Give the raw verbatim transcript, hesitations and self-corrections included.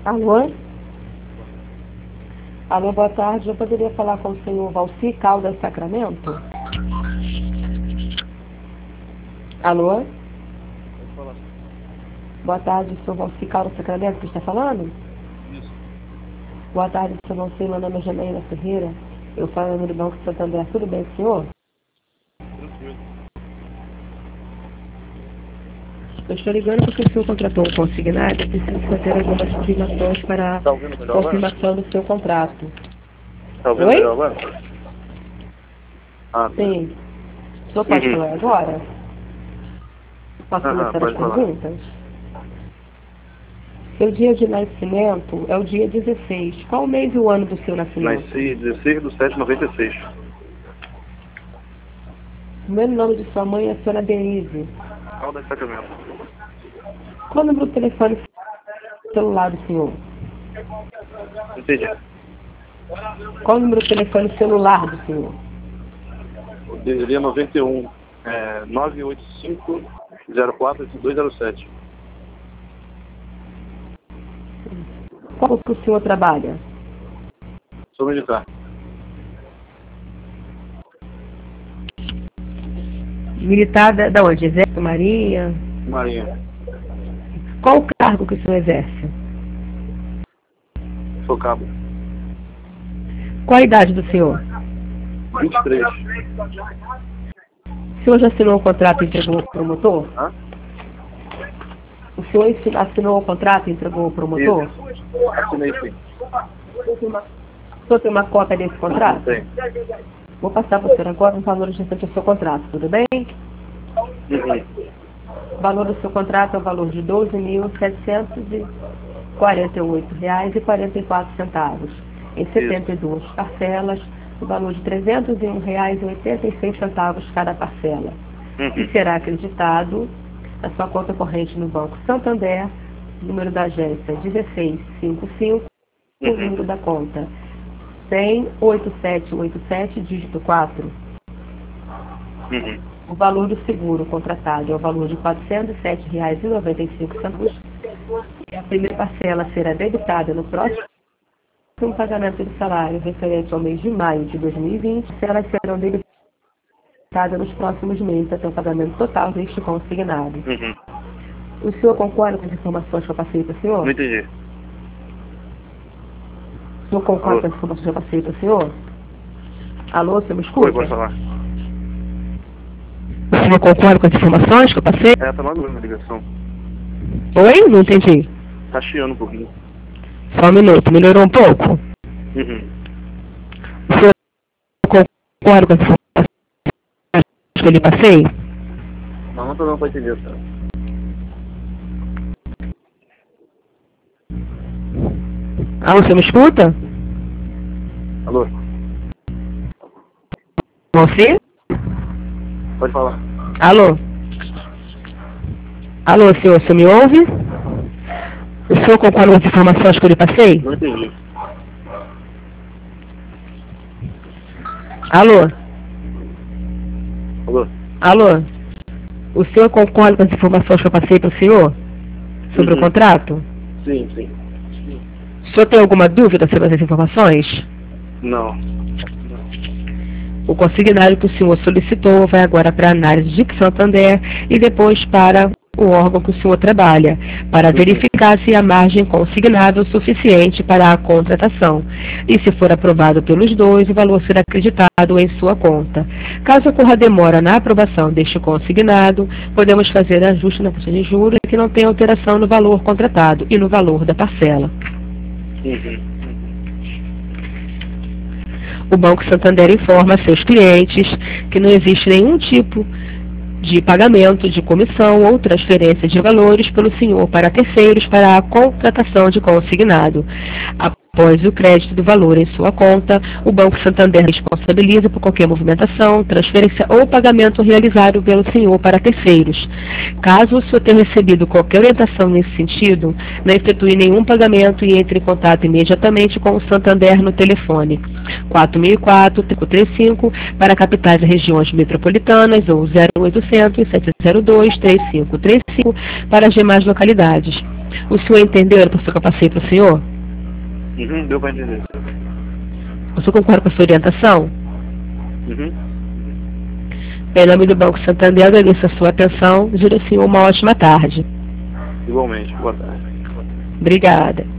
Alô? Alô, boa tarde. Eu poderia falar com o senhor Valci Caldas Sacramento? Alô? Pode falar. Boa tarde, senhor Valci Caldas Sacramento, que está falando? Isso. Boa tarde, senhor Valci. Meu nome é Janaína Ferreira. Eu falo do Banco Santander. Tudo bem, senhor? Tranquilo. Eu estou ligando porque o senhor contratou um consignado e preciso fazer algumas afirmações para Tá ouvindo melhor agora? confirmação do seu contrato. Tá ouvindo Oi? melhor agora? Ah, tá. Sim. O senhor pode Uhum. falar agora? Posso Aham, começar as pode falar. perguntas? Seu dia de nascimento é o dia dezesseis. Qual o mês e o ano do seu nascimento? Nasci dezesseis de sete de noventa e seis. O primeiro nome de sua mãe é a senhora Denise. Caldas Sacramento. Qual o número do telefone celular do senhor? Entendi. Qual o número do telefone celular do senhor? Deveria noventa e um. É, nove oito cinco zero quatro oito dois zero sete. Qual que o senhor trabalha? Sou militar. Militar da, da onde? Exército, Marinha? Marinha. Qual o cargo que o senhor exerce? Sou cabo. Qual a idade do senhor? vinte e três. O senhor já assinou o contrato e entregou ao promotor? Hã? O senhor ensi- assinou o contrato e entregou ao promotor? Isso. Assinei sim. O senhor tem uma cópia desse contrato? Tem. Vou passar para o senhor agora os valores restantes do seu contrato, tudo bem? Uhum. O valor do seu contrato é o valor de doze mil setecentos e quarenta e oito reais e quarenta e quatro centavos, em setenta e duas parcelas, o valor de trezentos e um reais e oitenta e seis centavos cada parcela. E Uhum. será acreditado na sua conta corrente no Banco Santander, número da agência dezesseis cinquenta e cinco, o Uhum. número da conta cem, oito sete oito sete, dígito quatro. Uhum. O valor do seguro contratado é o valor de quatrocentos e sete reais e noventa e cinco centavos. E a primeira parcela será debitada no próximo pagamento de salário referente ao mês de maio de dois mil e vinte. Elas serão debitadas nos próximos meses até o pagamento total deste consignado. Uhum. O senhor concorda com as informações que eu passei para o senhor? Não entendi. O senhor concorda Alô? com as informações que eu passei para o senhor? Alô, o senhor me Oi, escuta? pode falar. O senhor concorda com as informações que eu passei? É, tá logo na ligação. Oi? Não entendi. Tá chiando um pouquinho. Só um minuto, melhorou um pouco? Uhum. O senhor concorda com as informações que eu lhe passei? Não, não tô dando pra entender, cara. Ah, o senhor me escuta? Alô? Você? Pode falar. Alô? Alô, senhor, o senhor me ouve? O senhor concorda com as informações que eu lhe passei? Não entendi. Alô? Alô? Alô? O senhor concorda com as informações que eu passei para o senhor? Sobre Uhum. o contrato? Sim, sim. O senhor tem alguma dúvida sobre essas informações? Não. O consignado que o senhor solicitou vai agora para a análise de Santander e depois para o órgão que o senhor trabalha, para verificar se a margem consignada é o suficiente para a contratação. E se for aprovado pelos dois, o valor será acreditado em sua conta. Caso ocorra demora na aprovação deste consignado, podemos fazer ajuste na taxa de juros que não tem alteração no valor contratado e no valor da parcela. Uhum. O Banco Santander informa a seus clientes que não existe nenhum tipo de pagamento de comissão ou transferência de valores pelo senhor para terceiros para a contratação de consignado. Após o crédito do valor em sua conta, o Banco Santander responsabiliza por qualquer movimentação, transferência ou pagamento realizado pelo senhor para terceiros. Caso o senhor tenha recebido qualquer orientação nesse sentido, não efetue nenhum pagamento e entre em contato imediatamente com o Santander no telefone quatro mil e quatro, cinco três cinco para capitais e regiões metropolitanas ou zero oitocentos, sete zero dois, três cinco três cinco para as demais localidades. O senhor entendeu a professor que eu passei para o senhor? Uhum, deu para entender. O senhor concorda com a sua orientação? Uhum. Em nome do Banco Santander, agradeço a sua atenção. Desejo ao senhor uma ótima tarde. Igualmente, boa tarde. Obrigada.